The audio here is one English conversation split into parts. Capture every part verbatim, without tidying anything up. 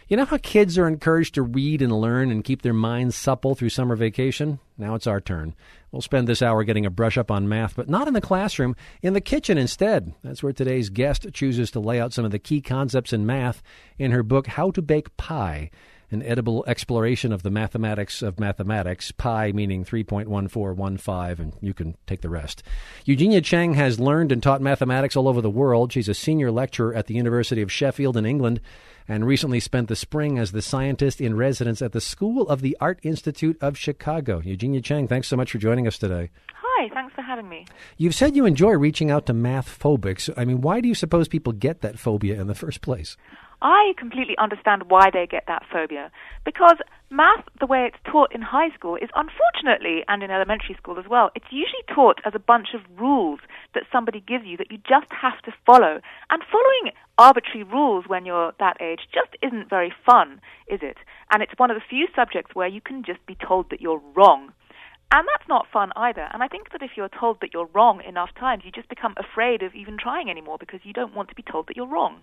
You know how kids are encouraged to read and learn and keep their minds supple through summer vacation? Now it's our turn. We'll spend this hour getting a brush up on math, but not in the classroom, in the kitchen instead. That's where today's guest chooses to lay out some of the key concepts in math in her book, How to Bake Pi, an edible exploration of the mathematics of mathematics, pi meaning three point one four one five, and you can take the rest. Eugenia Cheng has learned and taught mathematics all over the world. She's a senior lecturer at the University of Sheffield in England and recently spent the spring as the scientist in residence at the School of the Art Institute of Chicago. Eugenia Cheng, thanks so much for joining us today. Hi, thanks for having me. You've said you enjoy reaching out to math phobics. I mean, why do you suppose people get that phobia in the first place? I completely understand why they get that phobia, because math, the way it's taught in high school, is unfortunately, and in elementary school as well, it's usually taught as a bunch of rules that somebody gives you that you just have to follow. And following arbitrary rules when you're that age just isn't very fun, is it? And it's one of the few subjects where you can just be told that you're wrong. And that's not fun either. And I think that if you're told that you're wrong enough times, you just become afraid of even trying anymore because you don't want to be told that you're wrong.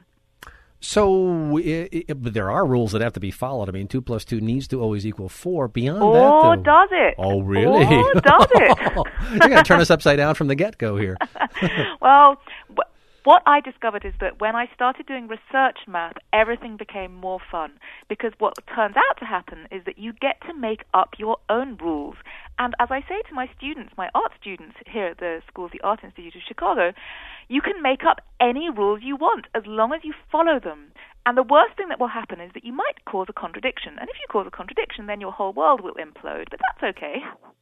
So it, it, but there are rules that have to be followed. I mean, two plus two needs to always equal four. Beyond or that, though, does it? Oh, really? Or does it? You're going to turn us upside down from the get-go here. Well, wh- what I discovered is that when I started doing research math, everything became more fun, because what turns out to happen is that you get to make up your own rules. And as I say to my students, my art students here at the School of the Art Institute of Chicago, you can make up any rules you want as long as you follow them. And the worst thing that will happen is that you might cause a contradiction. And if you cause a contradiction, then your whole world will implode. But that's okay.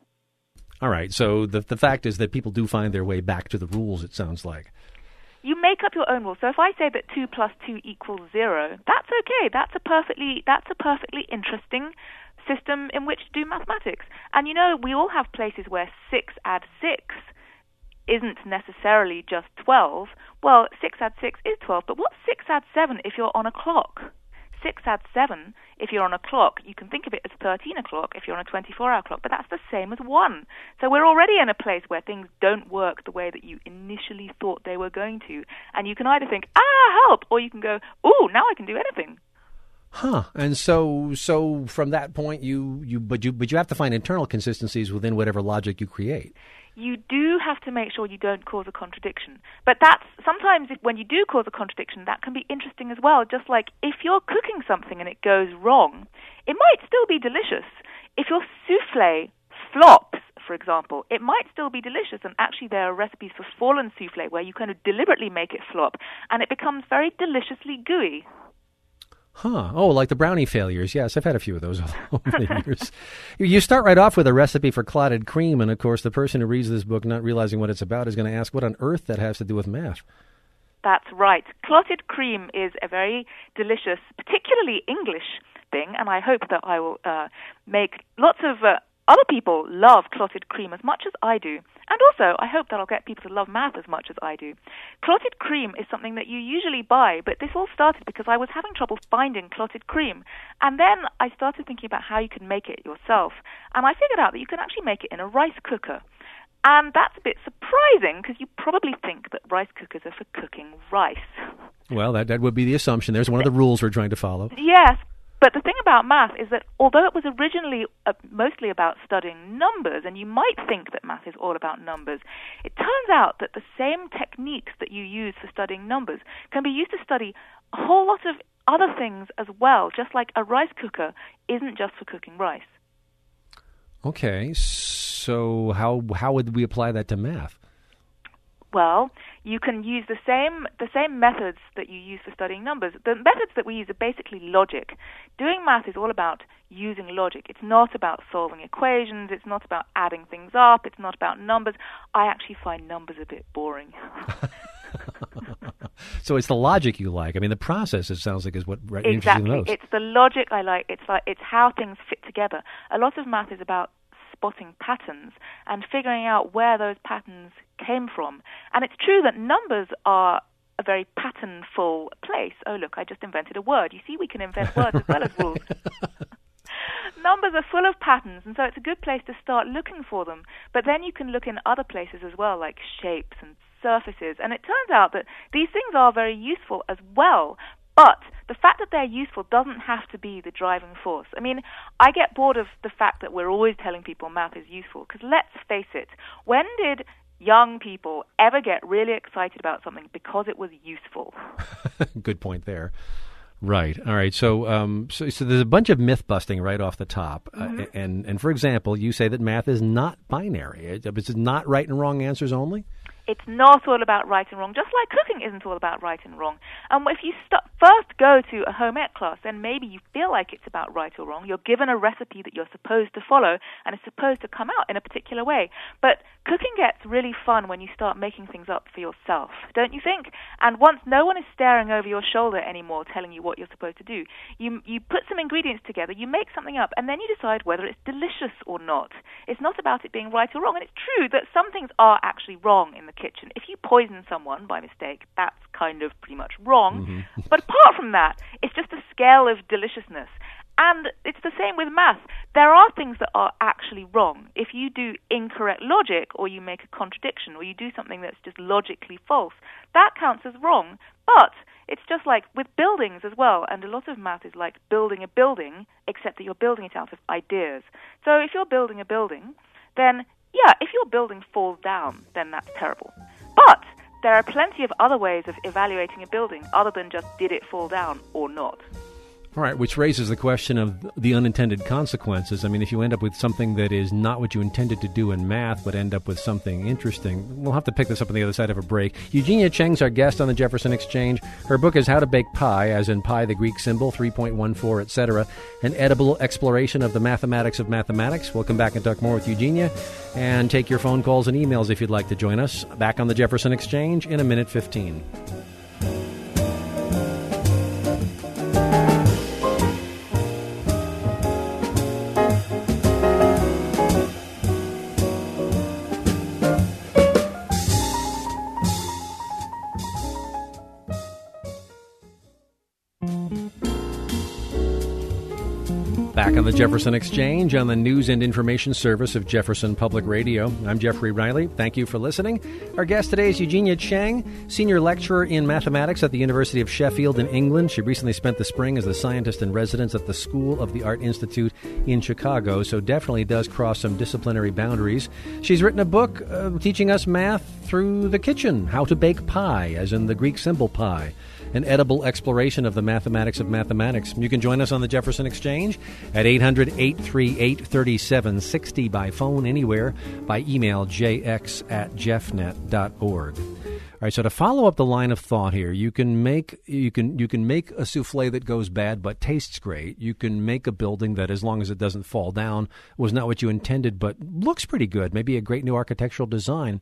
All right. So the the fact is that people do find their way back to the rules, it sounds like. You make up your own rules. So if I say that two plus two equals zero, that's okay. That's a perfectly that's a perfectly interesting system in which to do mathematics. And you know, we all have places where six add six isn't necessarily just twelve. Well, six add six is twelve, but what's six add seven if you're on a clock? six add seven, if you're on a clock, you can think of it as thirteen o'clock if you're on a twenty-four hour clock, but that's the same as one. So we're already in a place where things don't work the way that you initially thought they were going to. And you can either think, ah, help, or you can go, ooh, now I can do anything. Huh. And so so from that point, you, you but you but you have to find internal consistencies within whatever logic you create. You do have to make sure you don't cause a contradiction. But that's sometimes if, when you do cause a contradiction, that can be interesting as well. Just like if you're cooking something and it goes wrong, it might still be delicious. If your souffle flops, for example, it might still be delicious. And actually there are recipes for fallen souffle where you kind of deliberately make it flop and it becomes very deliciously gooey. Huh. Oh, like the brownie failures. Yes, I've had a few of those over the years. You start right off with a recipe for clotted cream, and of course the person who reads this book not realizing what it's about is going to ask what on earth that has to do with math. That's right. Clotted cream is a very delicious, particularly English thing, and I hope that I will uh, make lots of uh, other people love clotted cream as much as I do. And also, I hope that I'll get people to love math as much as I do. Clotted cream is something that you usually buy, but this all started because I was having trouble finding clotted cream. And then I started thinking about how you can make it yourself. And I figured out that you can actually make it in a rice cooker. And that's a bit surprising because you probably think that rice cookers are for cooking rice. Well, that, that would be the assumption. There's one of the rules we're trying to follow. Yes. But the thing about math is that although it was originally uh, mostly about studying numbers, and you might think that math is all about numbers, it turns out that the same techniques that you use for studying numbers can be used to study a whole lot of other things as well, just like a rice cooker isn't just for cooking rice. Okay, so how how would we apply that to math? Well, you can use the same the same methods that you use for studying numbers. The methods that we use are basically logic. Doing math is all about using logic. It's not about solving equations. It's not about adding things up. It's not about numbers. I actually find numbers a bit boring. So it's the logic you like. I mean, the process, it sounds like, is what exactly. interests you the most. It's the logic I like. It's like it's how things fit together. A lot of math is about spotting patterns and figuring out where those patterns came from. And it's true that numbers are a very patternful place. Oh, look, I just invented a word. You see, we can invent words as well as rules. Numbers are full of patterns, and so it's a good place to start looking for them. But then you can look in other places as well, like shapes and surfaces. And it turns out that these things are very useful as well. But the fact that they're useful doesn't have to be the driving force. I mean, I get bored of the fact that we're always telling people math is useful, because let's face it, when did young people ever get really excited about something because it was useful? Good point there. Right. All right. So, um, so, so there's a bunch of myth busting right off the top. Mm-hmm. Uh, and, and for example, you say that math is not binary. It's not right and wrong answers only? It's not all about right and wrong, just like cooking isn't all about right and wrong. And um, if you st- first go to a home ec class, then maybe you feel like it's about right or wrong. You're given a recipe that you're supposed to follow, and it's supposed to come out in a particular way. But cooking gets really fun when you start making things up for yourself, don't you think? And once no one is staring over your shoulder anymore telling you what you're supposed to do, you, you put some ingredients together, you make something up, and then you decide whether it's delicious or not. It's not about it being right or wrong. And it's true that some things are actually wrong in the kitchen. If you poison someone by mistake, that's kind of pretty much wrong. Mm-hmm. But apart from that, it's just a scale of deliciousness. And it's the same with math. There are things that are actually wrong. If you do incorrect logic, or you make a contradiction, or you do something that's just logically false, that counts as wrong. But it's just like with buildings as well, and a lot of math is like building a building, except that you're building it out of ideas. So if you're building a building, then yeah, if your building falls down, then that's terrible. But there are plenty of other ways of evaluating a building other than just did it fall down or not. All right, which raises the question of the unintended consequences. I mean, if you end up with something that is not what you intended to do in math, but end up with something interesting, we'll have to pick this up on the other side of a break. Eugenia Cheng's our guest on the Jefferson Exchange. Her book is How to Bake Pi, as in pi, the Greek symbol, three point one four, et cetera, an edible exploration of the mathematics of mathematics. We'll come back and talk more with Eugenia and take your phone calls and emails if you'd like to join us. Back on the Jefferson Exchange in a minute fifteen. Back on the Jefferson Exchange on the news and information service of Jefferson Public Radio. I'm Jeffrey Riley. Thank you for listening. Our guest today is Eugenia Cheng, senior lecturer in mathematics at the University of Sheffield in England. She recently spent the spring as a scientist in residence at the School of the Art Institute in Chicago, so definitely does cross some disciplinary boundaries. She's written a book uh, teaching us math through the kitchen, How to Bake Pi, as in the Greek symbol pi, an edible exploration of the mathematics of mathematics. You can join us on the Jefferson Exchange at eight hundred, eight three eight, three seven six zero by phone anywhere, by email jx at jeffnet dot org. All right, so to follow up the line of thought here, you can make you can you can make a souffle that goes bad but tastes great. You can make a building that, as long as it doesn't fall down, was not what you intended but looks pretty good, maybe a great new architectural design.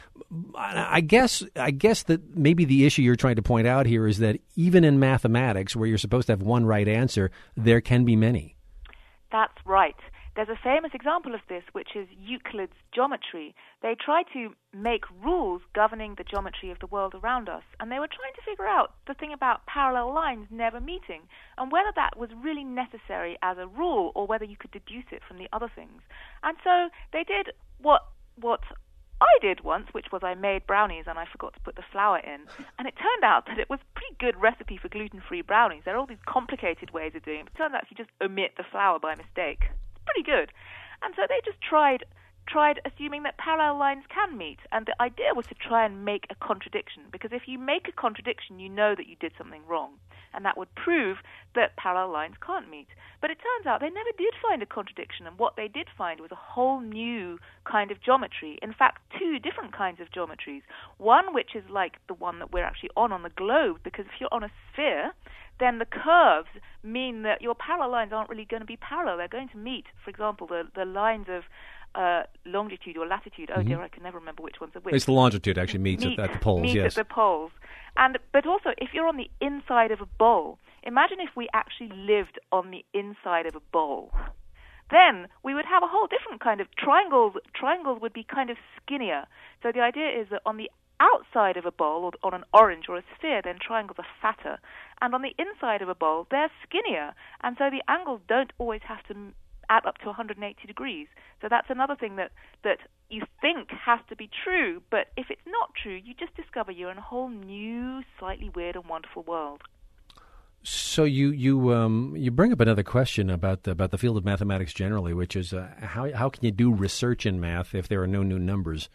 I guess I guess that maybe the issue you're trying to point out here is that even in mathematics, where you're supposed to have one right answer, there can be many. That's right. There's a famous example of this, which is Euclid's geometry. They tried to make rules governing the geometry of the world around us, and they were trying to figure out the thing about parallel lines never meeting, and whether that was really necessary as a rule, or whether you could deduce it from the other things. And so they did what what I did once, which was I made brownies and I forgot to put the flour in. And it turned out that it was a pretty good recipe for gluten-free brownies. There are all these complicated ways of doing it, but it turns out if you just omit the flour by mistake, it's pretty good. And so they just tried tried assuming that parallel lines can meet. And the idea was to try and make a contradiction, because if you make a contradiction, you know that you did something wrong. And that would prove that parallel lines can't meet. But it turns out they never did find a contradiction, and what they did find was a whole new kind of geometry. In fact, two different kinds of geometries. One which is like the one that we're actually on on the globe, because if you're on a sphere, then the curves mean that your parallel lines aren't really going to be parallel. They're going to meet, for example, the, the lines of uh, longitude or latitude. Oh, mm-hmm. dear, I can never remember which one's are which. It's the longitude actually meets meet, at, at the poles, meet yes. at the poles. And but also, if you're on the inside of a bowl, imagine if we actually lived on the inside of a bowl. Then we would have a whole different kind of triangles. Triangles would be kind of skinnier. So the idea is that on the outside of a bowl, or on an orange or a sphere, then triangles are fatter. And on the inside of a bowl, they're skinnier. And so the angles don't always have to add up to one hundred eighty degrees. So that's another thing that, that you think has to be true, but if it's not true, you just discover you're in a whole new, slightly weird and wonderful world. So you you um, you bring up another question about the, about the field of mathematics generally, which is uh, how how can you do research in math if there are no new numbers?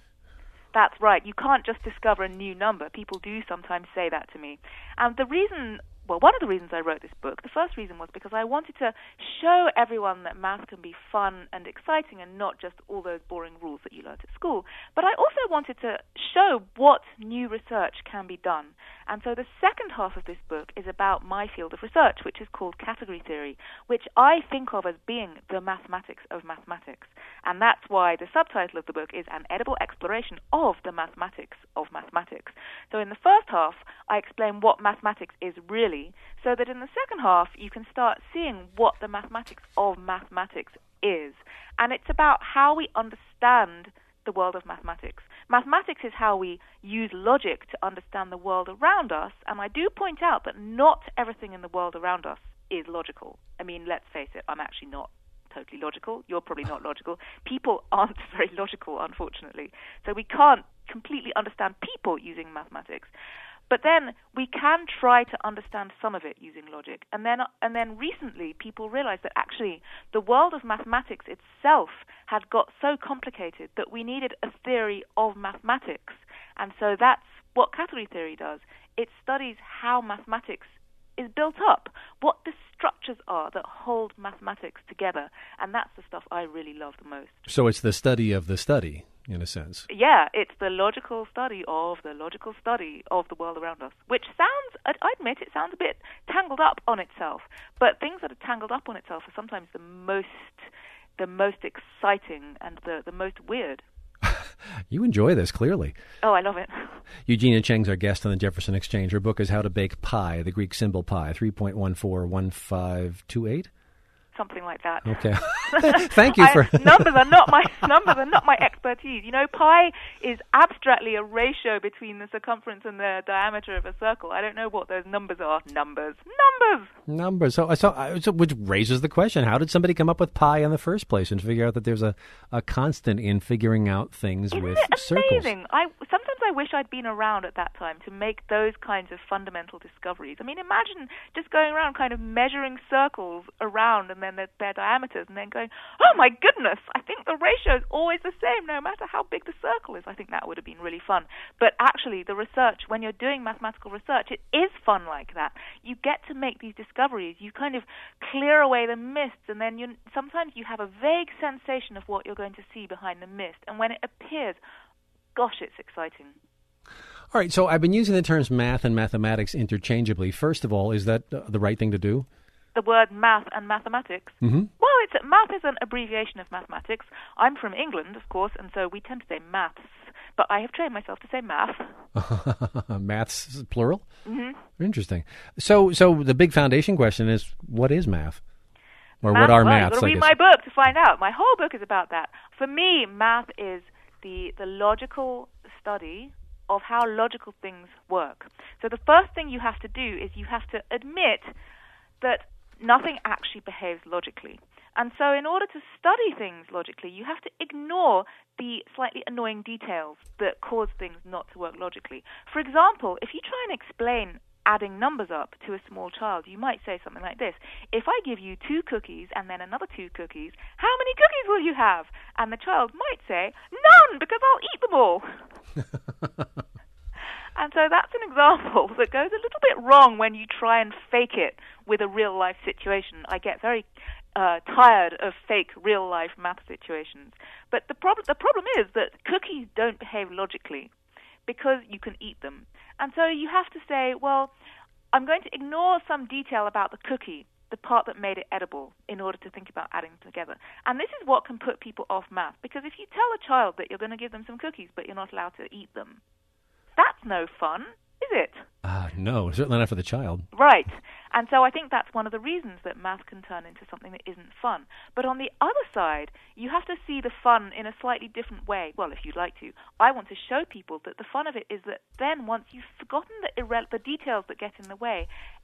That's right. You can't just discover a new number. People do sometimes say that to me. And the reason, well, one of the reasons I wrote this book, the first reason was because I wanted to show everyone that math can be fun and exciting and not just all those boring rules that you learned at school. But I also wanted to show what new research can be done. And so the second half of this book is about my field of research, which is called category theory, which I think of as being the mathematics of mathematics. And that's why the subtitle of the book is An Edible Exploration of the Mathematics of Mathematics. So in the first half, I explain what mathematics is really, so that in the second half, you can start seeing what the mathematics of mathematics is. And it's about how we understand the world of mathematics. Mathematics is how we use logic to understand the world around us, and I do point out that not everything in the world around us is logical. I mean, let's face it, I'm actually not totally logical. You're probably not logical. People aren't very logical, unfortunately. So we can't completely understand people using mathematics. But then we can try to understand some of it using logic. And then and then recently people realized that actually the world of mathematics itself had got so complicated that we needed a theory of mathematics. And so that's what category theory does. It studies how mathematics is built up, what the structures are that hold mathematics together. And that's the stuff I really love the most. So it's the study of the study, in a sense. Yeah, it's the logical study of the logical study of the world around us, which sounds, I admit, it sounds a bit tangled up on itself. But things that are tangled up on itself are sometimes the most, the most exciting and the, the most weird. You enjoy this, clearly. Oh, I love it. Eugenia Cheng's our guest on the Jefferson Exchange. Her book is How to Bake Pi, the Greek symbol pi, three point one four one five two eight. Something like that. Okay. Thank you for I, numbers are not my numbers are not my expertise. You know, pi is abstractly a ratio between the circumference and the diameter of a circle. I don't know what those numbers are. Numbers, numbers, numbers. So, so, so which raises the question: how did somebody come up with pi in the first place and figure out that there's a, a constant in figuring out things Isn't with it circles? Amazing. I sometimes I wish I'd been around at that time to make those kinds of fundamental discoveries. I mean, imagine just going around kind of measuring circles around and then their, their diameters and then going, oh my goodness, I think the ratio is always the same no matter how big the circle is. I think that would have been really fun. But actually the research, when you're doing mathematical research, it is fun like that. You get to make these discoveries. You kind of clear away the mists, and then you sometimes you have a vague sensation of what you're going to see behind the mist. And when it appears, gosh, it's exciting. All right, so I've been using the terms math and mathematics interchangeably. First of all, is that uh, the right thing to do? The word math and mathematics? Mm-hmm. Well, it's math is an abbreviation of mathematics. I'm from England, of course, and so we tend to say maths. But I have trained myself to say math. Maths, plural? Mm-hmm. Interesting. So so the big foundation question is, what is math? Or math, what are well, maths? You've got to read my book to find out. My whole book is about that. For me, math is the the logical study of how logical things work. So the first thing you have to do is you have to admit that nothing actually behaves logically. And so in order to study things logically, you have to ignore the slightly annoying details that cause things not to work logically. For example, if you try and explain adding numbers up to a small child, you might say something like this: if I give you two cookies and then another two cookies, how many cookies will you have? And the child might say, none, because I'll eat them all. And so that's an example that goes a little bit wrong when you try and fake it with a real-life situation. I get very uh, tired of fake real-life math situations. But the, prob- the problem is that cookies don't behave logically because you can eat them. And so you have to say, well, I'm going to ignore some detail about the cookie, the part that made it edible, in order to think about adding them together. And this is what can put people off math, because if you tell a child that you're going to give them some cookies but you're not allowed to eat them, that's no fun, is it? Uh, no, certainly not for the child. Right. And so I think that's one of the reasons that math can turn into something that isn't fun. But on the other side, you have to see the fun in a slightly different way. Well, if you'd like to. I want to show people that the fun of it is that then once you've forgotten the, irre- the details that get in the way,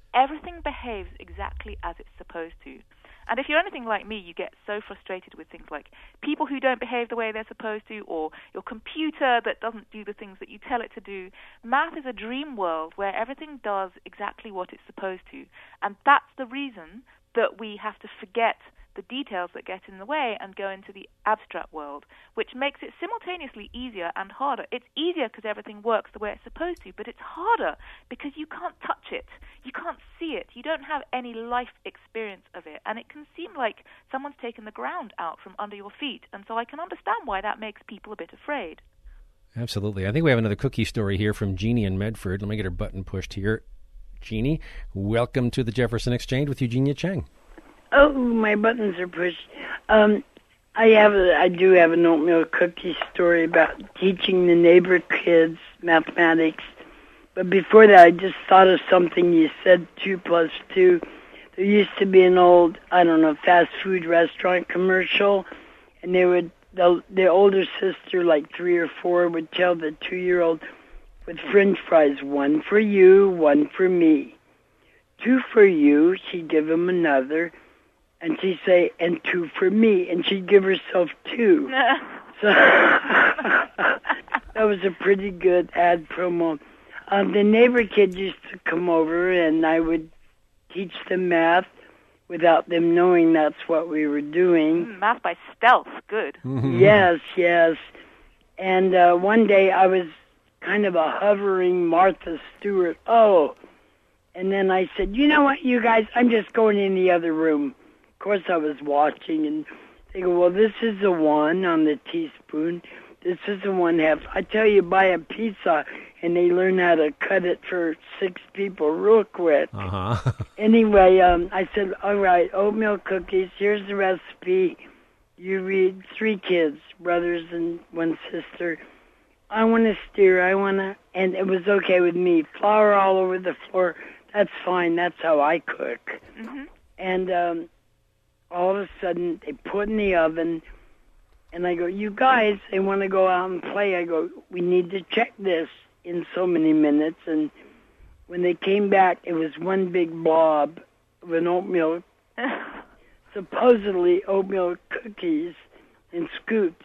everything behaves exactly as it's supposed to. And if you're anything like me, you get so frustrated with things like people who don't behave the way they're supposed to, or your computer that doesn't do the things that you tell it to do. Math is a dream world where everything does exactly what it's supposed to. And that's the reason that we have to forget the details that get in the way and go into the abstract world, which makes it simultaneously easier and harder. It's easier because everything works the way it's supposed to, but it's harder because you can't touch it. You can't see it. You don't have any life experience of it. And it can seem like someone's taken the ground out from under your feet. And so I can understand why that makes people a bit afraid. Absolutely. I think we have another cookie story here from Jeannie in Medford. Let me get her button pushed here. Jeannie, welcome to the Jefferson Exchange with Eugenia Chang. Oh, my buttons are pushed. Um, I have, a, I do have an oatmeal cookie story about teaching the neighbor kids mathematics. But before that, I just thought of something you said, two plus two. There used to be an old, I don't know, fast food restaurant commercial, and they would, the, the older sister, like three or four, would tell the two-year-old, with French fries, one for you, one for me. Two for you, she'd give him another. And she'd say, and two for me. And she'd give herself two. So that was a pretty good ad promo. Um, the neighbor kid used to come over, and I would teach them math without them knowing that's what we were doing. Mm, math by stealth. Good. Mm-hmm. Yes, yes. And uh, one day I was kind of a hovering Martha Stewart. Oh. And then I said, you know what, you guys, I'm just going in the other room. Of course, I was watching, and they go, well, this is a one on the teaspoon. This is a one half. I tell you, buy a pizza, and they learn how to cut it for six people real quick. Uh-huh. Anyway, um, I said, all right, oatmeal cookies, here's the recipe. You read three kids, brothers and one sister. I want to steer, I want to, and it was okay with me. Flour all over the floor, that's fine, that's how I cook. Mm-hmm. And um, all of a sudden, they put in the oven, and I go, you guys, they want to go out and play. I go, we need to check this in so many minutes. And when they came back, it was one big blob of an oatmeal, supposedly oatmeal cookies in scoops.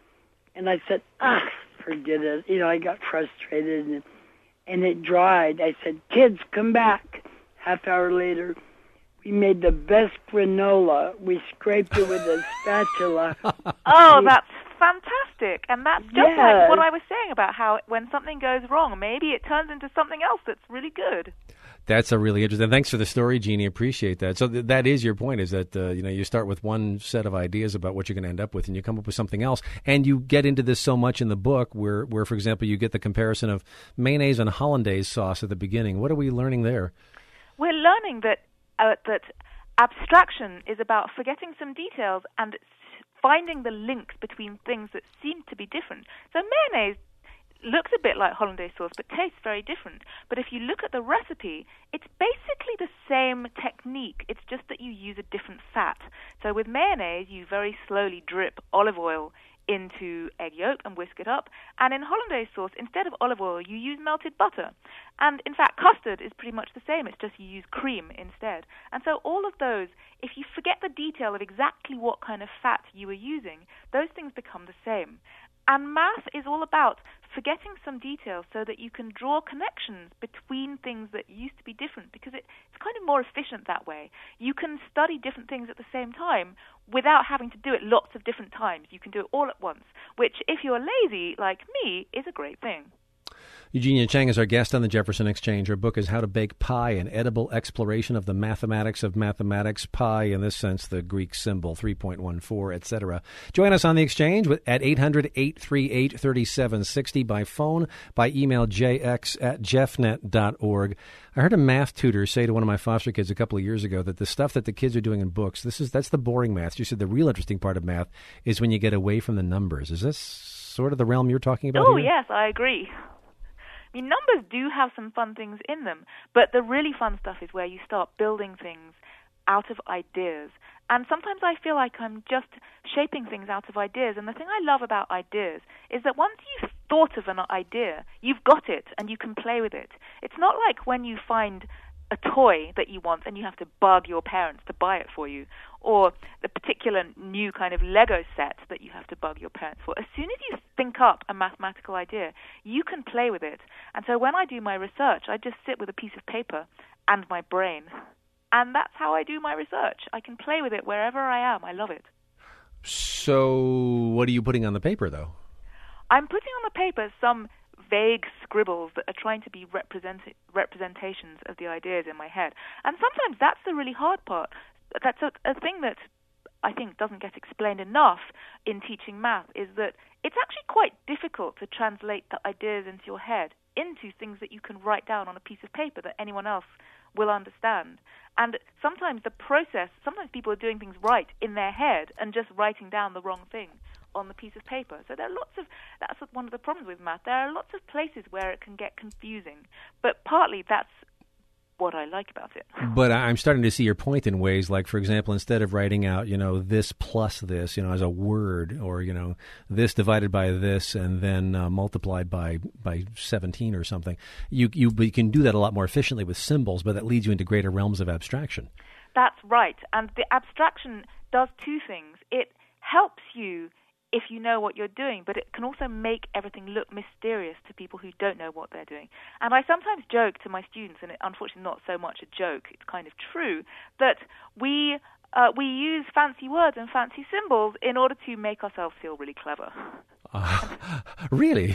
And I said, ah, forget it. You know, I got frustrated, and, and it dried. I said, kids, come back. Half hour later, we made the best granola. We scraped it with a spatula. Oh, we, that's fantastic. And that's just yeah. like what I was saying about how when something goes wrong, maybe it turns into something else that's really good. That's a really interesting. Thanks for the story, Jeannie. Appreciate that. So th- that is your point, is that uh, you know, you start with one set of ideas about what you're going to end up with, and you come up with something else. And you get into this so much in the book, where, where for example, you get the comparison of mayonnaise and hollandaise sauce at the beginning. What are we learning there? We're learning that uh, that abstraction is about forgetting some details and finding the links between things that seem to be different. So mayonnaise looks a bit like hollandaise sauce, but tastes very different. But if you look at the recipe, it's basically the same technique. It's just that you use a different fat. So with mayonnaise, you very slowly drip olive oil into egg yolk and whisk it up. And in hollandaise sauce, instead of olive oil, you use melted butter. And in fact, custard is pretty much the same. It's just you use cream instead. And so all of those, if you forget the detail of exactly what kind of fat you are using, those things become the same. And math is all about forgetting some details so that you can draw connections between things that used to be different, because it, it's kind of more efficient that way. You can study different things at the same time without having to do it lots of different times. You can do it all at once, which, if you're lazy like me, is a great thing. Eugenia Chang is our guest on the Jefferson Exchange. Her book is How to Bake Pi, an edible exploration of the mathematics of mathematics. Pi, in this sense, the Greek symbol, three point one four, et cetera. Join us on the Exchange with, at eight hundred, eight three eight, three seven six zero by phone, by email, j x at jeffnet dot org. I heard a math tutor say to one of my foster kids a couple of years ago that the stuff that the kids are doing in books, this is that's the boring math. She said the real interesting part of math is when you get away from the numbers. Is this sort of the realm you're talking about Oh, here? yes, I agree. I mean, numbers do have some fun things in them, but the really fun stuff is where you start building things out of ideas. And sometimes I feel like I'm just shaping things out of ideas. And the thing I love about ideas is that once you've thought of an idea, you've got it and you can play with it. It's not like when you find a toy that you want, and you have to bug your parents to buy it for you, or the particular new kind of Lego set that you have to bug your parents for. As soon as you think up a mathematical idea, you can play with it. And so when I do my research, I just sit with a piece of paper and my brain. And that's how I do my research. I can play with it wherever I am. I love it. So what are you putting on the paper, though? I'm putting on the paper some vague scribbles that are trying to be represent- representations of the ideas in my head. And sometimes that's the really hard part. That's a, a thing that I think doesn't get explained enough in teaching math, is that it's actually quite difficult to translate the ideas into your head into things that you can write down on a piece of paper that anyone else will understand. And sometimes the process, sometimes people are doing things right in their head and just writing down the wrong thing on the piece of paper. So there are lots of, that's one of the problems with math. There are lots of places where it can get confusing. But partly that's what I like about it. But I'm starting to see your point in ways like, for example, instead of writing out, you know, this plus this, you know, as a word, or, you know, this divided by this and then uh, multiplied by, by seventeen or something, you, you, you can do that a lot more efficiently with symbols, but that leads you into greater realms of abstraction. That's right. And the abstraction does two things. It helps you if you know what you're doing, but it can also make everything look mysterious to people who don't know what they're doing. And I sometimes joke to my students, and it, unfortunately not so much a joke, it's kind of true, that we uh, we use fancy words and fancy symbols in order to make ourselves feel really clever. Uh, really?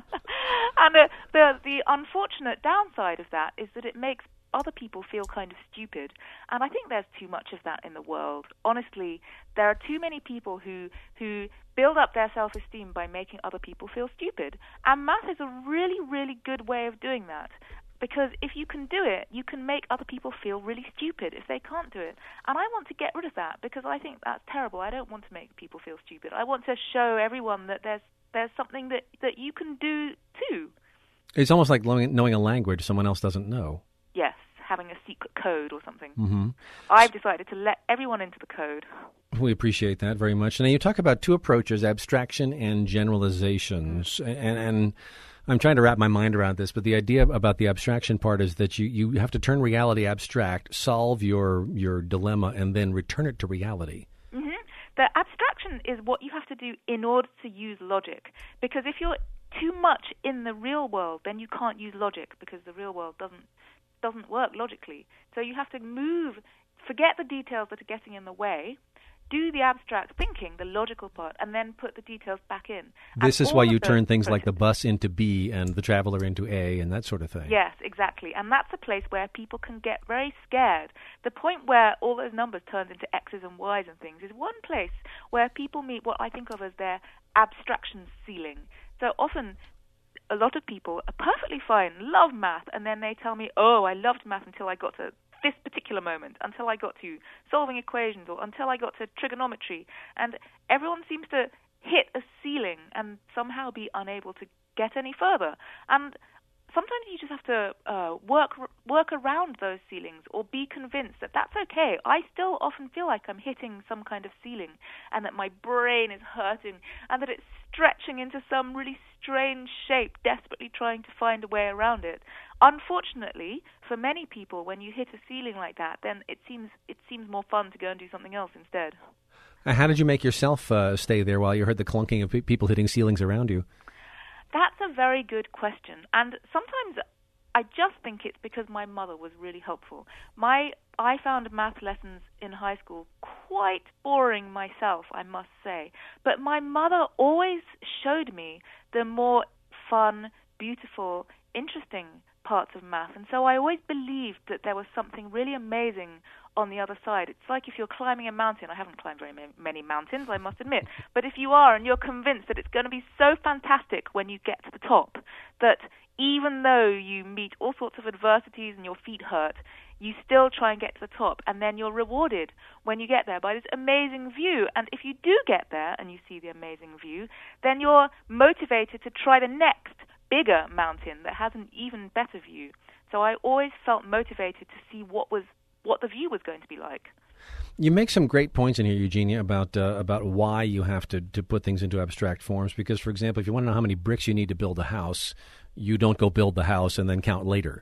And uh, the the unfortunate downside of that is that it makes other people feel kind of stupid. And I think there's too much of that in the world. Honestly, there are too many people who who build up their self-esteem by making other people feel stupid. And math is a really, really good way of doing that. Because if you can do it, you can make other people feel really stupid if they can't do it. And I want to get rid of that because I think that's terrible. I don't want to make people feel stupid. I want to show everyone that there's there's something that, that you can do too. It's almost like knowing a language someone else doesn't know. Yes, having a secret code or something. Mm-hmm. I've decided to let everyone into the code. We appreciate that very much. Now, you talk about two approaches, abstraction and generalizations. And, and I'm trying to wrap my mind around this, but the idea about the abstraction part is that you, you have to turn reality abstract, solve your, your dilemma, and then return it to reality. Mm-hmm. The abstraction is what you have to do in order to use logic. Because if you're too much in the real world, then you can't use logic because the real world doesn't doesn't work logically. So you have to move, forget the details that are getting in the way, do the abstract thinking, the logical part, and then put the details back in. This and is why you those, turn things like the bus into B and the traveler into A and that sort of thing. Yes, exactly. And that's a place where people can get very scared. The point where all those numbers turn into X's and Y's and things is one place where people meet what I think of as their abstraction ceiling. So often a lot of people are perfectly fine, love math, and then they tell me, oh, I loved math until I got to this particular moment, until I got to solving equations or until I got to trigonometry. And everyone seems to hit a ceiling and somehow be unable to get any further. And sometimes you just have to uh, work work around those ceilings or be convinced that that's okay. I still often feel like I'm hitting some kind of ceiling and that my brain is hurting and that it's stretching into some really strange shape, desperately trying to find a way around it. Unfortunately, for many people, when you hit a ceiling like that, then it seems it seems more fun to go and do something else instead. How did you make yourself uh, stay there while you heard the clunking of pe- people hitting ceilings around you? That's a very good question. And sometimes I just think it's because my mother was really helpful. My I found math lessons in high school quite boring myself, I must say. But my mother always showed me the more fun, beautiful, interesting parts of math. And so I always believed that there was something really amazing on the other side. It's like if you're climbing a mountain. I haven't climbed very many mountains, I must admit. But if you are and you're convinced that it's going to be so fantastic when you get to the top, that even though you meet all sorts of adversities and your feet hurt, you still try and get to the top, and then you're rewarded when you get there by this amazing view. And if you do get there and you see the amazing view, then you're motivated to try the next bigger mountain that has an even better view. So I always felt motivated to see what was what the view was going to be like. You make some great points in here, Eugenia, about uh, about why you have to, to put things into abstract forms. Because, for example, if you want to know how many bricks you need to build a house, you don't go build the house and then count later. Right.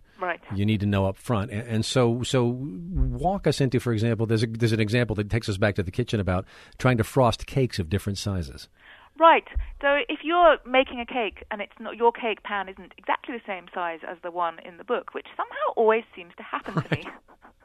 You need to know up front. And, and so so walk us into, for example, there's, a, there's an example that takes us back to the kitchen about trying to frost cakes of different sizes. Right. So if you're making a cake and it's not, your cake pan isn't exactly the same size as the one in the book, which somehow always seems to happen to me.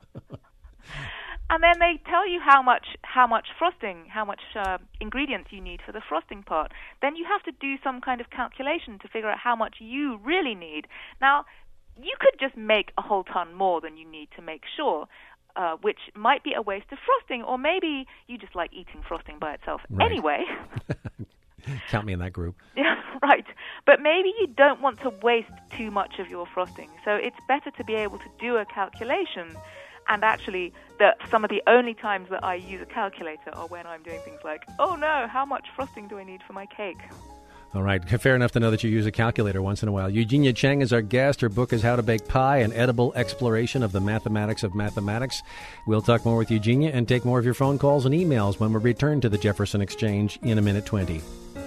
And then they tell you how much how much frosting, how much uh, ingredients you need for the frosting part. Then you have to do some kind of calculation to figure out how much you really need. Now, you could just make a whole ton more than you need to make sure, uh, which might be a waste of frosting, or maybe you just like eating frosting by itself right. anyway. Count me in that group. Yeah, right. But maybe you don't want to waste too much of your frosting. So it's better to be able to do a calculation. And actually, the, some of the only times that I use a calculator are when I'm doing things like, oh no, how much frosting do I need for my cake? All right, fair enough to know that you use a calculator once in a while. Eugenia Cheng is our guest. Her book is How to Bake Pie, an edible exploration of the mathematics of mathematics. We'll talk more with Eugenia and take more of your phone calls and emails when we return to the Jefferson Exchange in a minute twenty.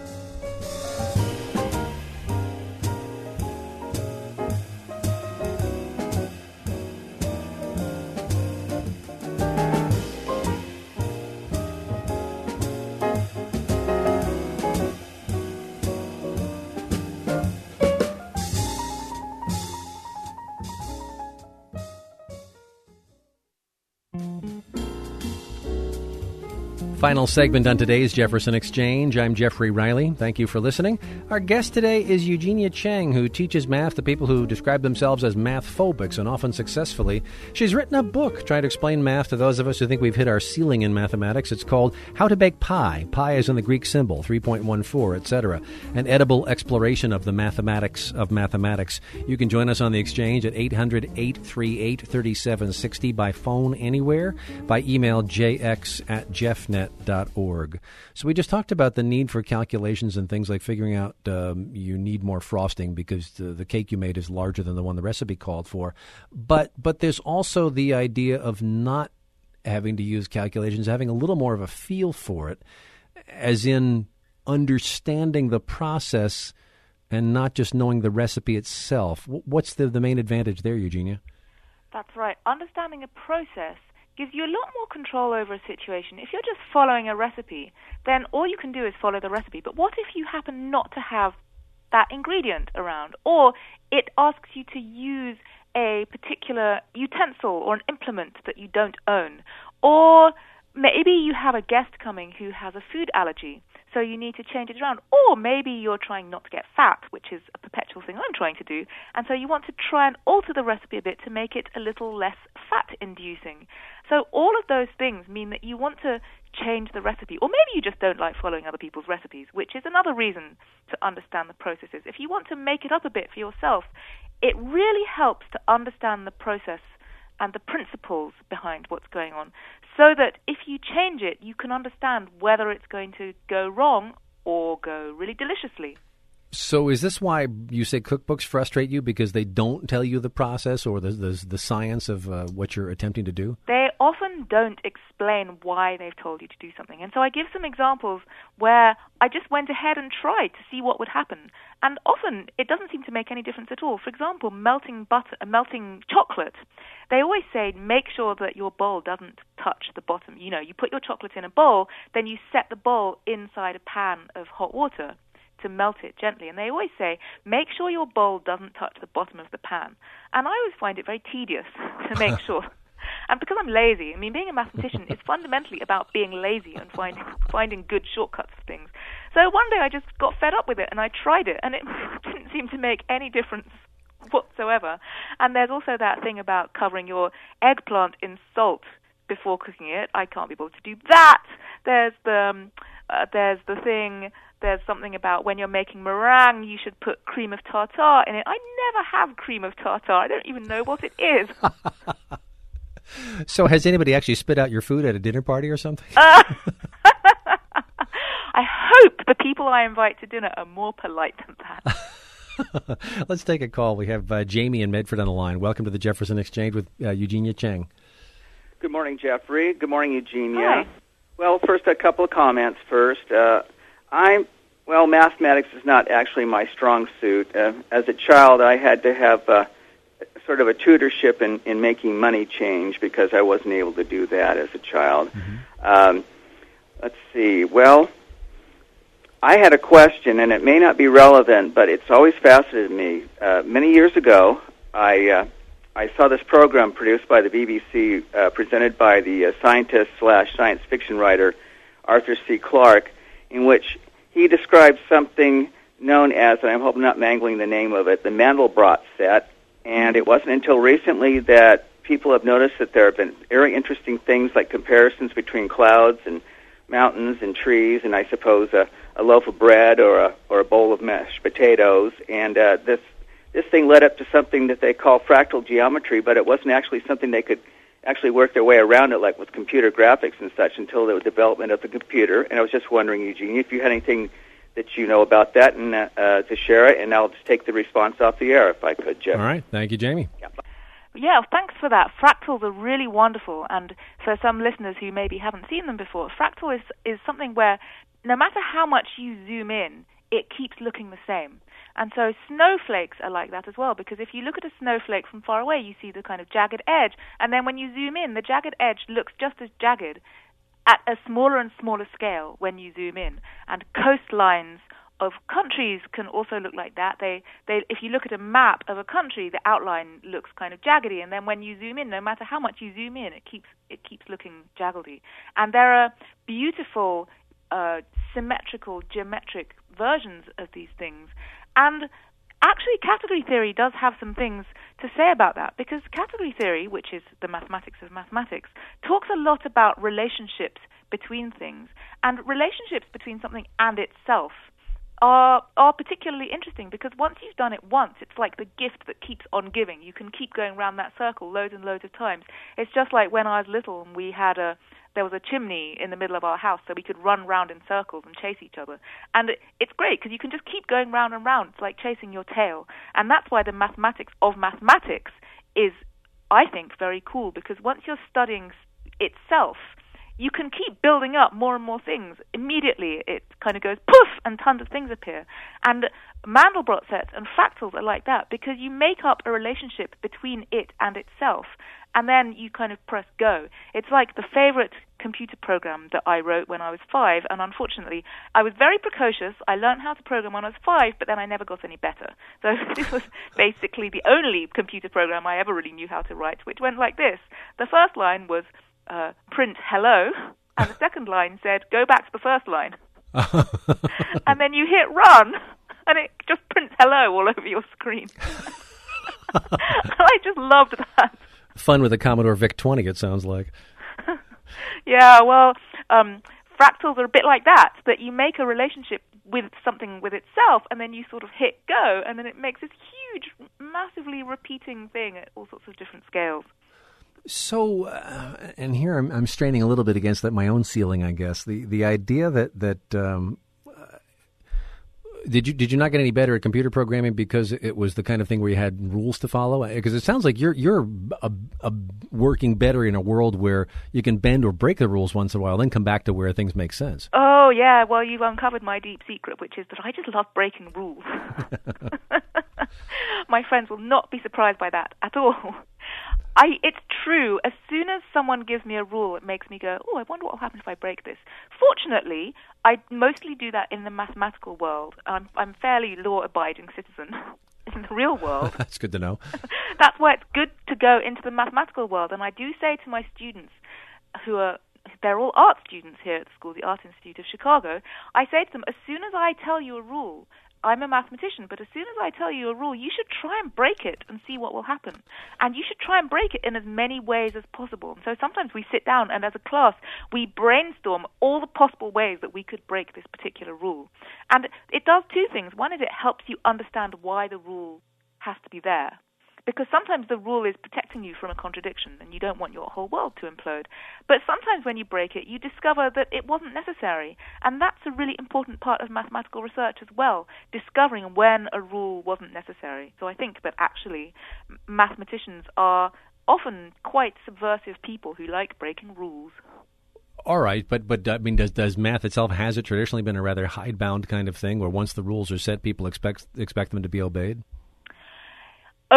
Final segment on today's Jefferson Exchange. I'm Jeffrey Riley. Thank you for listening. Our guest today is Eugenia Cheng, who teaches math to people who describe themselves as math phobics, and often successfully. She's written a book trying to explain math to those of us who think we've hit our ceiling in mathematics. It's called How to Bake Pie. Pi is in the Greek symbol, three point one four, et cetera. An edible exploration of the mathematics of mathematics. You can join us on the Exchange at eight hundred, eight three eight, three seven six zero by phone anywhere, by email jx at jeffnet dot org. So we just talked about the need for calculations and things like figuring out um, you need more frosting because the, the cake you made is larger than the one the recipe called for. But but there's also the idea of not having to use calculations, having a little more of a feel for it, as in understanding the process and not just knowing the recipe itself. What's the, the main advantage there, Eugenia? That's right. Understanding a process gives you a lot more control over a situation. If you're just following a recipe, then all you can do is follow the recipe. But what if you happen not to have that ingredient around? Or it asks you to use a particular utensil or an implement that you don't own? Or maybe you have a guest coming who has a food allergy, so you need to change it around. Or maybe you're trying not to get fat, which is a perpetual thing I'm trying to do, and so you want to try and alter the recipe a bit to make it a little less fat-inducing. So all of those things mean that you want to change the recipe. Or maybe you just don't like following other people's recipes, which is another reason to understand the processes. If you want to make it up a bit for yourself, it really helps to understand the process and the principles behind what's going on, so that if you change it, you can understand whether it's going to go wrong or go really deliciously. So is this why you say cookbooks frustrate you, because they don't tell you the process or the the, the science of uh, what you're attempting to do? They often don't explain why they've told you to do something. And so I give some examples where I just went ahead and tried to see what would happen. And often it doesn't seem to make any difference at all. For example, melting butter, uh, melting chocolate. They always say make sure that your bowl doesn't touch the bottom. You know, you put your chocolate in a bowl, then you set the bowl inside a pan of hot water to melt it gently. And they always say, make sure your bowl doesn't touch the bottom of the pan. And I always find it very tedious to make sure. And because I'm lazy, I mean, being a mathematician is fundamentally about being lazy and finding finding good shortcuts for things. So one day I just got fed up with it and I tried it, and it didn't seem to make any difference whatsoever. And there's also that thing about covering your eggplant in salt before cooking it. I can't be able to do that. There's the um, uh, there's the thing. There's something about when you're making meringue, you should put cream of tartar in it. I never have cream of tartar. I don't even know what it is. So has anybody actually spit out your food at a dinner party or something? Uh, I hope the people I invite to dinner are more polite than that. Let's take a call. We have uh, Jamie in Medford on the line. Welcome to the Jefferson Exchange with uh, Eugenia Cheng. Good morning, Jeffrey. Good morning, Eugenia. Hi. Well, first, a couple of comments first. Uh, I'm, well, mathematics is not actually my strong suit. Uh, as a child, I had to have uh, sort of a tutorship in, in making money change because I wasn't able to do that as a child. Mm-hmm. Um, let's see. Well, I had a question, and it may not be relevant, but it's always fascinated me. Uh, many years ago, I uh, I saw this program produced by the B B C, uh, presented by the uh, scientist slash science fiction writer Arthur C. Clarke, in which he described something known as, and I hope I'm not mangling the name of it, the Mandelbrot set. And it wasn't until recently that people have noticed that there have been very interesting things like comparisons between clouds and mountains and trees, and I suppose a, a loaf of bread or a or a bowl of mashed potatoes. And uh, this this thing led up to something that they call fractal geometry, but it wasn't actually something they could actually work their way around it, like with computer graphics and such, until the development of the computer. And I was just wondering, Eugene, if you had anything that you know about that and uh, uh, to share it, and I'll just take the response off the air if I could, Jeff. All right. Thank you, Jamie. Yeah. Yeah, thanks for that. Fractals are really wonderful, and for some listeners who maybe haven't seen them before, fractal is, is something where no matter how much you zoom in, it keeps looking the same. And so snowflakes are like that as well, because if you look at a snowflake from far away, you see the kind of jagged edge, and then when you zoom in, the jagged edge looks just as jagged at a smaller and smaller scale when you zoom in. And coastlines of countries can also look like that. They, they, if you look at a map of a country, the outline looks kind of jaggedy, and then when you zoom in, no matter how much you zoom in, it keeps it keeps looking jaggedy. And there are beautiful, uh, symmetrical, geometric versions of these things. And actually, category theory does have some things to say about that, because category theory, which is the mathematics of mathematics, talks a lot about relationships between things, and relationships between something and itself are are particularly interesting, because once you've done it once, it's like the gift that keeps on giving. You can keep going around that circle loads and loads of times. It's just like when I was little and we had a there was a chimney in the middle of our house, so we could run round in circles and chase each other. And it, it's great, because you can just keep going round and round. It's like chasing your tail. And that's why the mathematics of mathematics is, I think, very cool, because once you're studying itself, you can keep building up more and more things. Immediately, it kind of goes poof, and tons of things appear. And Mandelbrot sets and fractals are like that, because you make up a relationship between it and itself, and then you kind of press go. It's like the favorite computer program that I wrote when I was five, and unfortunately, I was very precocious. I learned how to program when I was five, but then I never got any better. So this was basically the only computer program I ever really knew how to write, which went like this. The first line was uh, print hello, and the second line said go back to the first line. And then you hit run, and it just prints hello all over your screen. I just loved that. Fun with a Commodore VIC twenty, it sounds like. Yeah, well, um, fractals are a bit like that, that you make a relationship with something with itself, and then you sort of hit go, and then it makes this huge, massively repeating thing at all sorts of different scales. So, uh, and here I'm, I'm straining a little bit against that my own ceiling, I guess. The the idea that that um, uh, did you did you not get any better at computer programming because it was the kind of thing where you had rules to follow? Because it sounds like you're you're a, a working better in a world where you can bend or break the rules once in a while, then come back to where things make sense. Oh yeah, well you've uncovered my deep secret, which is that I just love breaking rules. My friends will not be surprised by that at all. I, it's true. As soon as someone gives me a rule, it makes me go, oh, I wonder what will happen if I break this. Fortunately, I mostly do that in the mathematical world. I'm, I'm a fairly law-abiding citizen. In the real world. That's good to know. That's why it's good to go into the mathematical world. And I do say to my students, who are, they're all art students here at the school, the Art Institute of Chicago, I say to them, as soon as I tell you a rule, I'm a mathematician, but as soon as I tell you a rule, you should try and break it and see what will happen. And you should try and break it in as many ways as possible. So sometimes we sit down and as a class, we brainstorm all the possible ways that we could break this particular rule. And it does two things. One is it helps you understand why the rule has to be there. Because sometimes the rule is protecting you from a contradiction and you don't want your whole world to implode. But sometimes when you break it, you discover that it wasn't necessary. And that's a really important part of mathematical research as well, discovering when a rule wasn't necessary. So I think that actually mathematicians are often quite subversive people who like breaking rules. All right, but but I mean, does does math itself, has it traditionally been a rather hidebound kind of thing where once the rules are set, people expect expect them to be obeyed? Only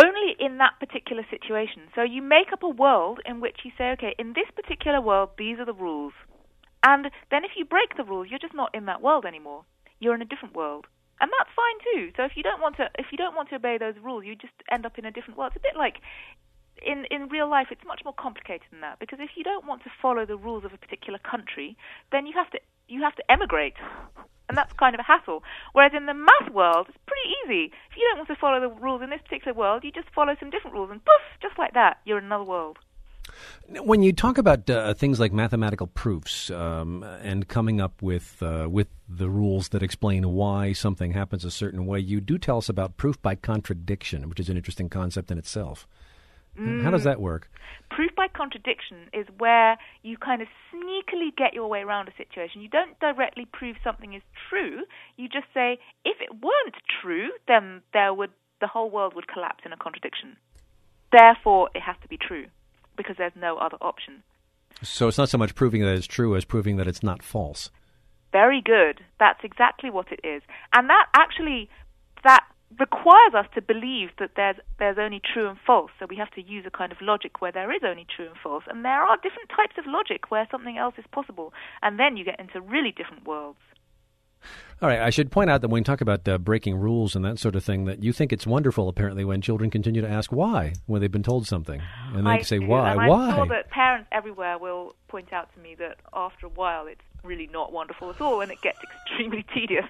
in that particular situation. So you make up a world in which you say, okay, in this particular world, these are the rules. And then if you break the rules, you're just not in that world anymore. You're in a different world. And that's fine too. So if you don't want to if you don't want to obey those rules, you just end up in a different world. It's a bit like in in real life, it's much more complicated than that, because if you don't want to follow the rules of a particular country, then you have to you have to emigrate. And that's kind of a hassle. Whereas in the math world, it's pretty easy. If you don't want to follow the rules in this particular world, you just follow some different rules, and poof, just like that, you're in another world. When you talk about uh, things like mathematical proofs um, and coming up with uh, with the rules that explain why something happens a certain way, you do tell us about proof by contradiction, which is an interesting concept in itself. Mm. How does that work? Proof by contradiction is where you kind of sneakily get your way around a situation. You don't directly prove something is true. You just say, if it weren't true, then there would the whole world would collapse in a contradiction. Therefore, it has to be true, because there's no other option. So it's not so much proving that it's true as proving that it's not false. Very good. That's exactly what it is. And that actually, that requires us to believe that there's there's only true and false. So we have to use a kind of logic where there is only true and false. And there are different types of logic where something else is possible. And then you get into really different worlds. All right, I should point out that when we talk about uh, breaking rules and that sort of thing, that you think it's wonderful, apparently, when children continue to ask why when they've been told something. And they I say, do, why, and why? I'm sure that parents everywhere will point out to me that after a while it's really not wonderful at all and it gets extremely tedious.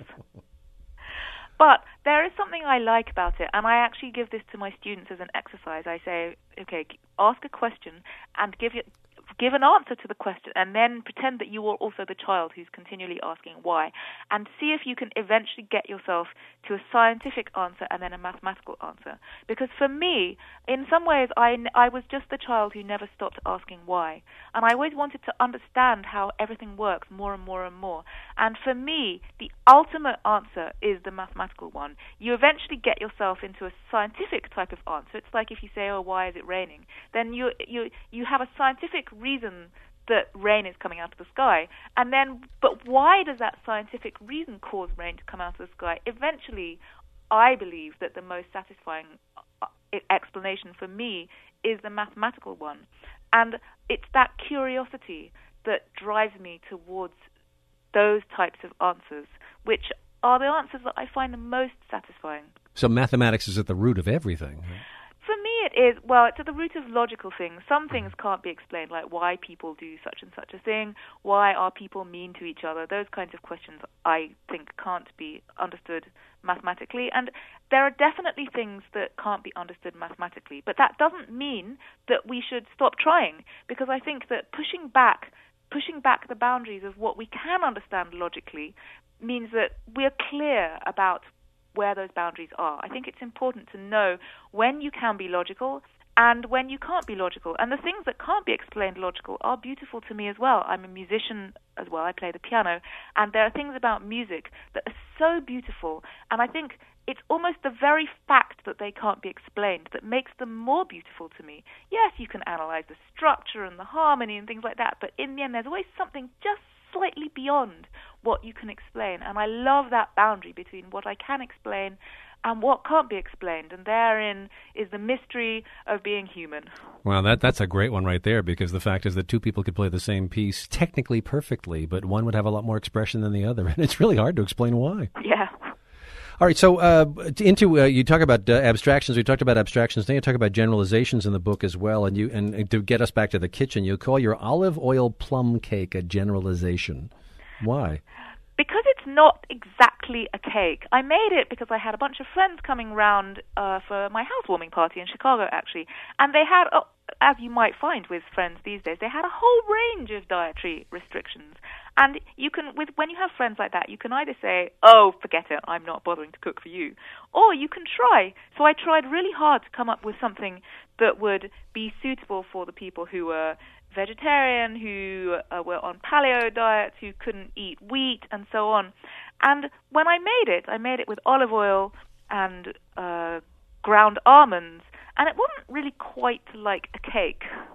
But there is something I like about it, and I actually give this to my students as an exercise. I say, okay, ask a question and give it, give an answer to the question, and then pretend that you are also the child who's continually asking why, and see if you can eventually get yourself to a scientific answer and then a mathematical answer. Because for me, in some ways, I, I was just the child who never stopped asking why, and I always wanted to understand how everything works more and more and more. And for me, the ultimate answer is the mathematical one. You eventually get yourself into a scientific type of answer. It's like if you say, oh, why is it raining? Then you you you have a scientific reason that rain is coming out of the sky. And then, but why does that scientific reason cause rain to come out of the sky? Eventually, I believe that the most satisfying explanation for me is the mathematical one. And it's that curiosity that drives me towards those types of answers, which are the answers that I find the most satisfying. So mathematics is at the root of everything, right? For me, it is, well, it's at the root of logical things. Some things can't be explained, like why people do such and such a thing, why are people mean to each other. Those kinds of questions, I think, can't be understood mathematically. And there are definitely things that can't be understood mathematically. But that doesn't mean that we should stop trying, because I think that pushing back, pushing back the boundaries of what we can understand logically means that we're clear about where those boundaries are. I think it's important to know when you can be logical and when you can't be logical. And the things that can't be explained logical are beautiful to me as well. I'm a musician as well. I play the piano. And there are things about music that are so beautiful. And I think it's almost the very fact that they can't be explained that makes them more beautiful to me. Yes, you can analyze the structure and the harmony and things like that, but in the end there's always something just slightly beyond what you can explain. And I love that boundary between what I can explain and what can't be explained. And therein is the mystery of being human. Well, that that's a great one right there, because the fact is that two people could play the same piece technically perfectly, but one would have a lot more expression than the other. And it's really hard to explain why. Yeah. All right, so uh, into uh, you talk about uh, abstractions. We talked about abstractions. Now you talk about generalizations in the book as well. And you and, and to get us back to the kitchen, you call your olive oil plum cake a generalization. Why? Because it's not exactly a cake. I made it because I had a bunch of friends coming round uh, for my housewarming party in Chicago, actually, and they had, oh, as you might find with friends these days, they had a whole range of dietary restrictions. And you can, with when you have friends like that, you can either say, oh, forget it, I'm not bothering to cook for you, or you can try. So I tried really hard to come up with something that would be suitable for the people who were vegetarian, who uh, were on paleo diets, who couldn't eat wheat, and so on. And when I made it, I made it with olive oil and uh, ground almonds, and it wasn't really quite like a cake. It was a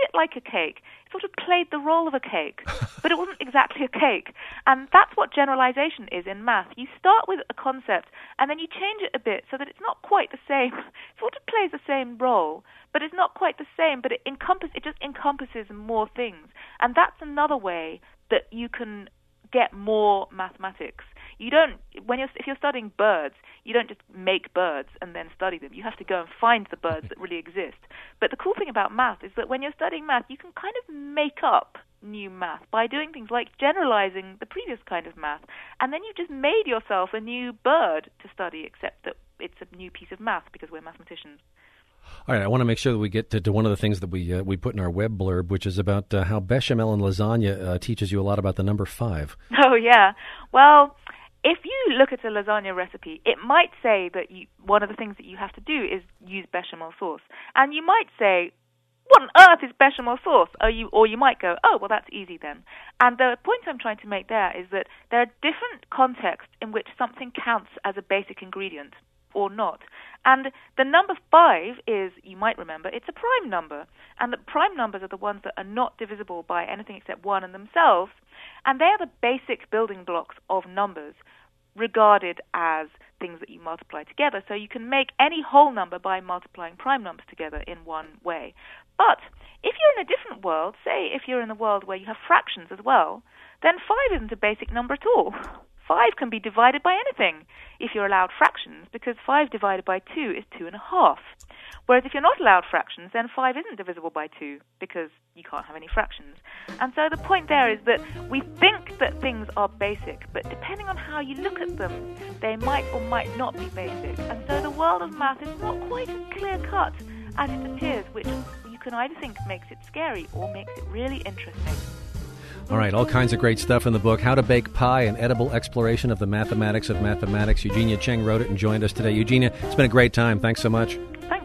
bit like a cake. It sort of played the role of a cake, but it wasn't exactly a cake. And that's what generalization is in math. You start with a concept, and then you change it a bit so that it's not quite the same. It sort of plays the same role, but it's not quite the same, but it encompass, it just encompasses more things. And that's another way that you can get more mathematics. You don't, when you're, if you're studying birds, you don't just make birds and then study them. You have to go and find the birds that really exist. But the cool thing about math is that when you're studying math, you can kind of make up new math by doing things like generalizing the previous kind of math. And then you've just made yourself a new bird to study, except that it's a new piece of math because we're mathematicians. All right, I want to make sure that we get to, to one of the things that we uh, we put in our web blurb, which is about uh, how bechamel and lasagna uh, teaches you a lot about the number five. Oh, yeah. Well, if you look at a lasagna recipe, it might say that you, one of the things that you have to do is use bechamel sauce. And you might say, what on earth is bechamel sauce? Or you, or you might go, oh, well, that's easy then. And the point I'm trying to make there is that there are different contexts in which something counts as a basic ingredient or not. And the number five is, you might remember, it's a prime number. And the prime numbers are the ones that are not divisible by anything except one in themselves. And they are the basic building blocks of numbers, regarded as things that you multiply together. So you can make any whole number by multiplying prime numbers together in one way. But if you're in a different world, say if you're in a world where you have fractions as well, then five isn't a basic number at all. Five can be divided by anything if you're allowed fractions, because five divided by two is two and a half. Whereas if you're not allowed fractions, then five isn't divisible by two, because you can't have any fractions. And so the point there is that we think that things are basic, but depending on how you look at them, they might or might not be basic. And so the world of math is not quite as clear-cut as it appears, which you can either think makes it scary or makes it really interesting. All right, all kinds of great stuff in the book, How to Bake Pie, an edible exploration of the mathematics of mathematics. Eugenia Cheng wrote it and joined us today. Eugenia, it's been a great time. Thanks so much. Thanks.